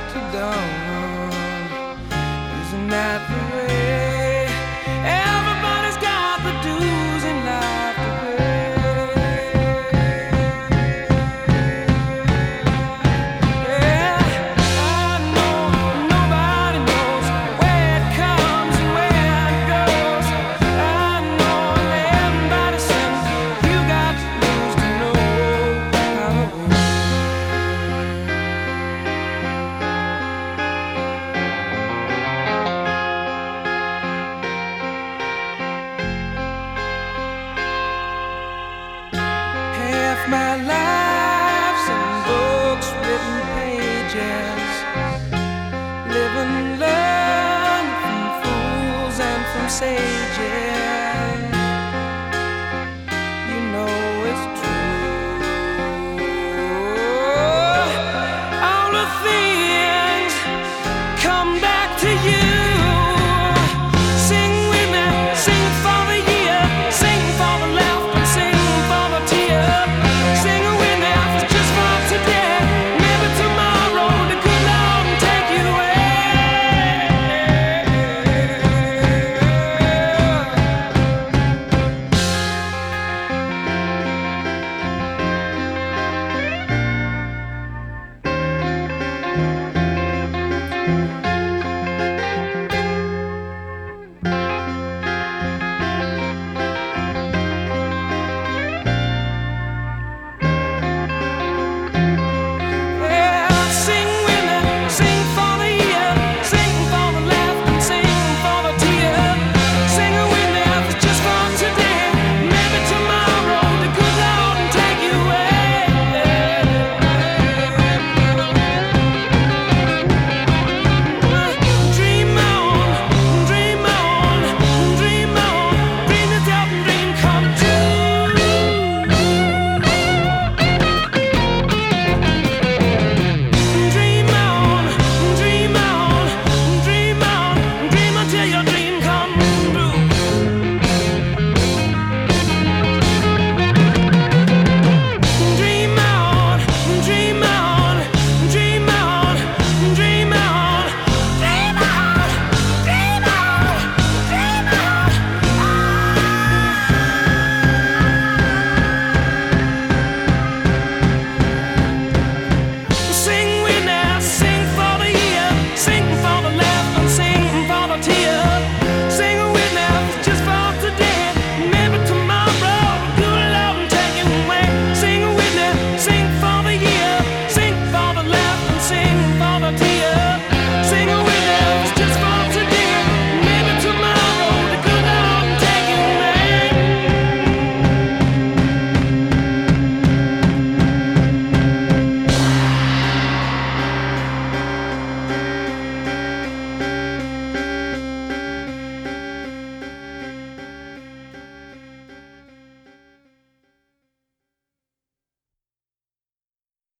to dawn. Isn't that the way? Everybody's got the dues in life to pay. Yeah, I know nobody knows where it comes and where it goes. I know everybody says you got to lose to know how to win. Half my life's in books, written pages. Live and learn from fools and from sages.